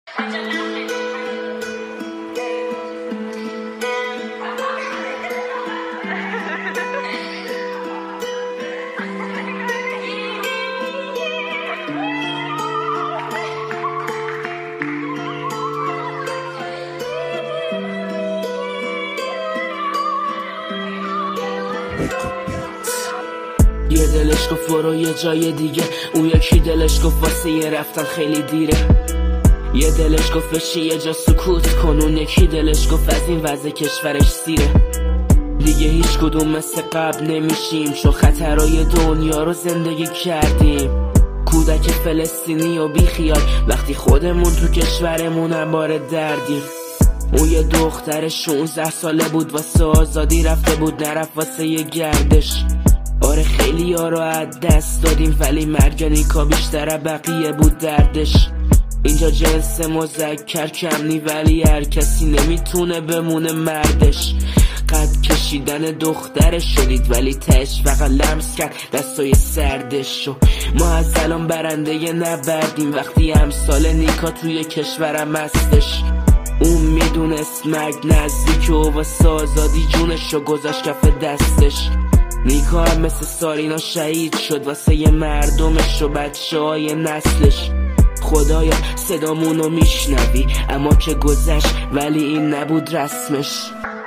یه دلش گفت برو یه جای دیگه، اون یکی دلش گفت واسه یه رفتن خیلی دیره. یه دلش گفت بشی یه جا سکوت کن، اون یکی دلش گفت از این وضع کشورش سیره. دیگه هیچ کدوم مثل قبل نمیشیم، چون خطرهای دنیا رو زندگی کردیم. کودک فلسطینی و بیخیال وقتی خودمون تو کشورمون انبار دردیم. اون یه دختر 16 ساله بود واسه آزادی رفته بود، نرفت واسه یه گردش. آره خیلی ها رو از دست دادیم، ولی مرگ نیکا بیشتر بقیه بود دردش. اینجا جنس مذکر کم نی، ولی هر کسی نمیتونه بمونه مردش. قد کشیدن دخترش شدید، ولی تش فقط لمس کرد دستای سردش. و ما از الان برنده نبردیم وقتی امثال نیکا توی کشورم هستش. اون میدونست مرگ نزدیک و واسه آزادی جونشو گذاشت کف دستش. نیکا هم مثل سارینا شهید شد واسه یه مردمش و بچه های نسلش. خدایا صدامونو میشنوی، اما که گذشت ولی این نبود رسمش.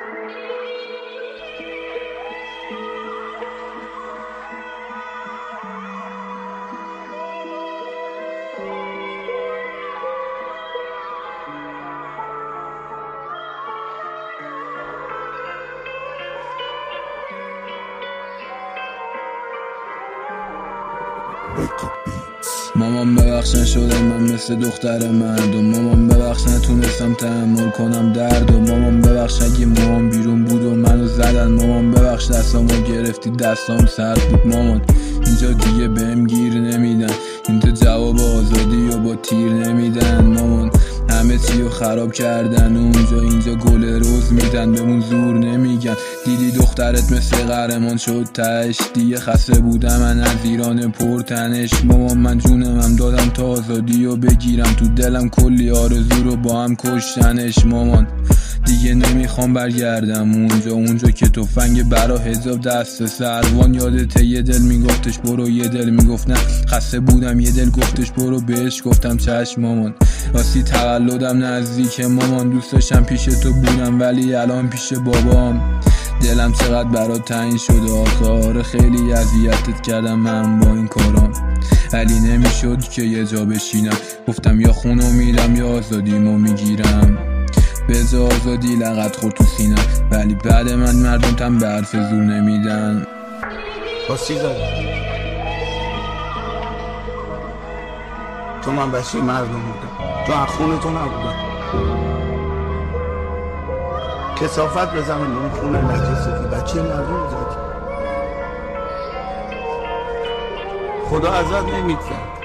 مامان ببخش نشدم من مثل دختر مردم. مامان ببخش نتونستم تحمل کنم درد. و مامان ببخش اگه موام بیرون بود و منو زدن. مامان ببخش دستامو گرفتی دستام سرد بود. مامان اینجا دیگه بهم گیر نمیدن، اینجا جواب آزادی و با تیر نمیدن. مامان همه چیو خراب کردن اونجا، اینجا گل روز میدن بهمون زور نمیگن. دیدی دخترت مثل قهرمان شد تش، دیگه خسته بودم من از ایران پرتنش. مامان من جونم دادم تا آزادی رو بگیرم، تو دلم کلی آرزو رو با هم کشتنش. مامان دیگه نمیخوام برگردم اونجا که تفنگ برا حجاب دست سروان. یادته یه دل میگفتش برو، یه دل میگفت نه. خسته بودم یه دل گفتش برو، بهش گفتم چشم. مامان راستی تولدم نزدیک مامان، دوست داشتم پیش تو بودم ولی الان پیش بابام. دلم چقدر برات تنگ شده آخه، خیلی اذیتت کردم من با این کارام، ولی نمیشد که یه جا بشینم. گفتم یا خونو میرم یا آزادیمو میگیرم. بذار آزادی لغت خورد تو سینم، ولی بعد من مردم تن به حرف زور نمیدن. باسی زد تو من بچه مردم بودم، تو از خونه تو نبودم. کثافت بزنم اون خونه نجستی، بچه مردم زدی. خدا ازت نمیگذره.